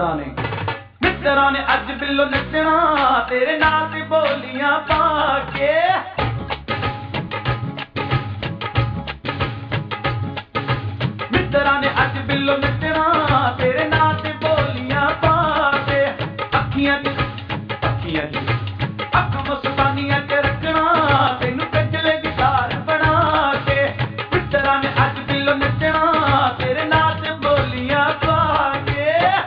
ਮਿੱਤਰਾਂ ਨੇ ਅੱਜ ਬਿੱਲੋ ਨੱਚਣਾ ਤੇਰੇ ਨਾਂ ਤੇ ਬੋਲੀਆਂ ਪਾ ਕੇ। ਮਿੱਤਰਾਂ ਨੇ ਅੱਜ ਬਿੱਲੋ ਨੱਚਣਾ ਤੇਰੇ ਨਾਂ ਤੇ ਬੋਲੀਆਂ ਪਾ ਕੇ। ਅੱਖੀਆਂ ਚ ਅੱਖ ਮਸਤਾਨੀਆਂ ਚ ਰੱਖਣਾ ਤੈਨੂੰ ਕੱਜਲੇ ਦੀ ਧਾਰ ਬਣਾ ਕੇ। ਮਿੱਤਰਾਂ ਨੇ ਅੱਜ ਬਿੱਲੋ ਨੱਚਣਾ ਤੇਰੇ ਨਾਂ ਤੇ ਬੋਲੀਆਂ ਪਾ ਕੇ।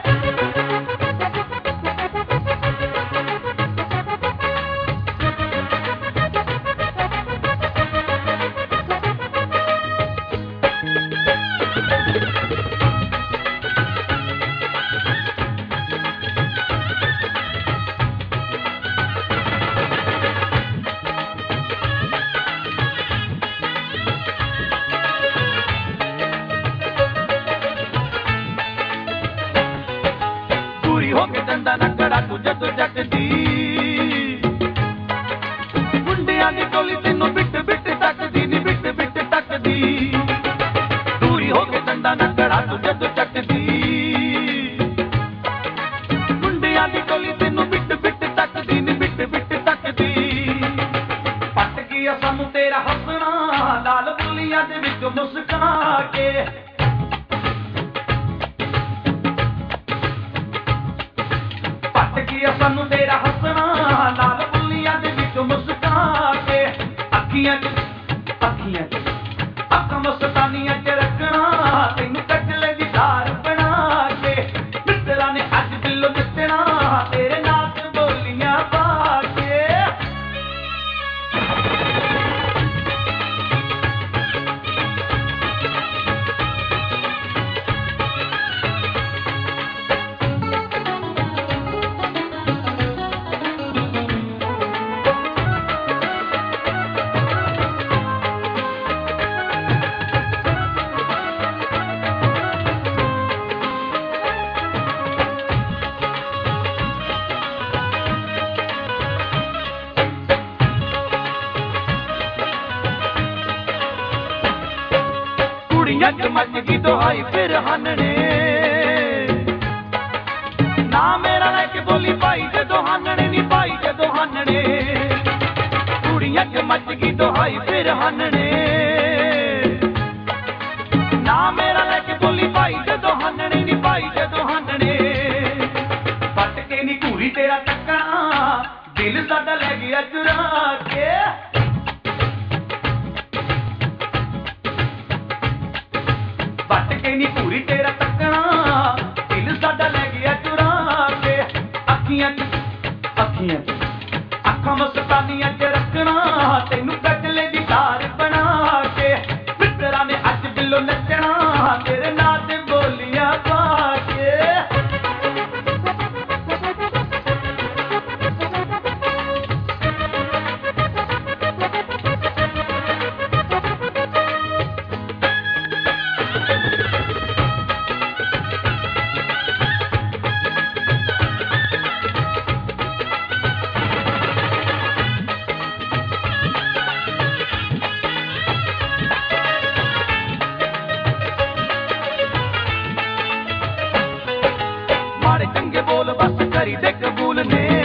ਹੋ ਕੇ ਡੰਡਾ ਨੱਕੜਾ ਤੂੰ ਜਦੋਂ ਜੱਟਦੀ ਮੁੰਡਿਆਂ ਦੀ ਟੋਲੀ ਤੈਨੂੰ ਬਿੱਟ ਬਿੱਟ ਤੱਕਦੀ ਨੀ ਬਿੱਟ ਬਿੱਟ ਤੱਕਦੀ। ਦੂਰੀ ਹੋ ਕੇ ਡੰਡਾ ਨੱਕੜਾ ਤੂੰ ਜਦੋਂ ਜੱਟਦੀ ਮੁੰਡਿਆਂ ਦੀ ਟੋਲੀ ਤੈਨੂੰ ਬਿੱਟ ਬਿੱਟ ਤੱਕਦੀ ਨੀ ਬਿੱਟ ਬਿੱਟ ਤੱਕਦੀ। ਪੱਟ ਗਿਆ ਸਾਨੂੰ ਤੇਰਾ ਹੱਸਣਾ ਲਾਲ ਬੁੱਲੀਆਂ ਦੇ ਵਿੱਚ ਮੁਸਕਾ ਕੇ। ਸਾਨੂੰ ਤੇਰਾ ਹੱਸਣਾ ਲਾਲ ਬੁੱਲੀਆਂ ਦੇ ਵਿੱਚ ਮੁਸਕਾ ਕੇ। ਅੱਖੀਆਂ ਚ ਅੱਖ ਮਸਤਾਨੀਆਂ ਚ ਰੱਖਣਾ ਤੈਨੂੰ ਕੱਜਲੇ ਦੀ ਧਾਰ ਬਣਾ ਕੇ। ਮਿੱਤਰਾਂ ਨੇ ਅੱਜ ਬਿੱਲੋ ਨੱਚਣਾ ਤੇਰੇ ਨਾਂ ਤੇ ਬੋਲੀਆਂ ਪਾ ਕੇ। ਕੁੜੀਆਂ ਚ ਮੱਚ ਗਈ ਦੁਹਾਈ ਫਿਰ ਹਾਨਣੇ ਨਾ ਮੇਰਾ ਲੈ ਕੇ ਬੋਲੀ ਭਾਈ ਜਦੋਂ ਹਾਨਣੇ ਨੀ ਭਾਈ ਜਦੋਂ ਹਾਨਣੇ। ਕੁੜੀਆਂ ਚ ਮੱਚ ਗਈ ਦੁਹਾਈ ਫਿਰ ਹਾਨਣੇ ਨਾ ਮੇਰਾ ਲੈ ਕੇ ਬੋਲੀ ਭਾਈ ਜਦੋਂ ਹਾਨਣੇ ਨੀ ਭਾਈ ਜਦੋਂ ਹਾਨਣੇ। ਪੱਟ ਕੇ ਨੀ ਘੂਰੀ ਤੇਰਾ ਟੱਕਣਾ ਦਿਲ ਸਾਡਾ ਲੈ ਗਿਆ ਚੁਰਾ ਕੇ। ਪੱਟ ਕੇ ਨੀ ਘੂਰੀ ਤੇਰਾ ਤੱਕਣਾ ਦਿਲ ਸਾਡਾ ਲੈ ਗਿਆ ਚੁਰਾ ਕੇ। ਅੱਖੀਆਂ ਚ ਅੱਖਾਂ ਮਸਤਾਨੀਆਂ ਚ ਰੱਖਣਾ ਤੈਨੂੰ ਕੱਜਲੇ ਦੀ ਧਾਰ ਬਣਾ ਕੇ। ਮਿੱਤਰਾਂ ਨੇ ਅੱਜ ਬਿੱਲੋ ਨੱਚਣਾ ਤੇਰੇ ਨਾਂ ਤੇ ਬੋਲੀਆਂ ਪਾ ਕੇ। ਮਾੜੇ ਚੰਗੇ ਬੋਲ ਬਸ ਕਰੀ ਦੇ ਕਬੂਲ ਨੇ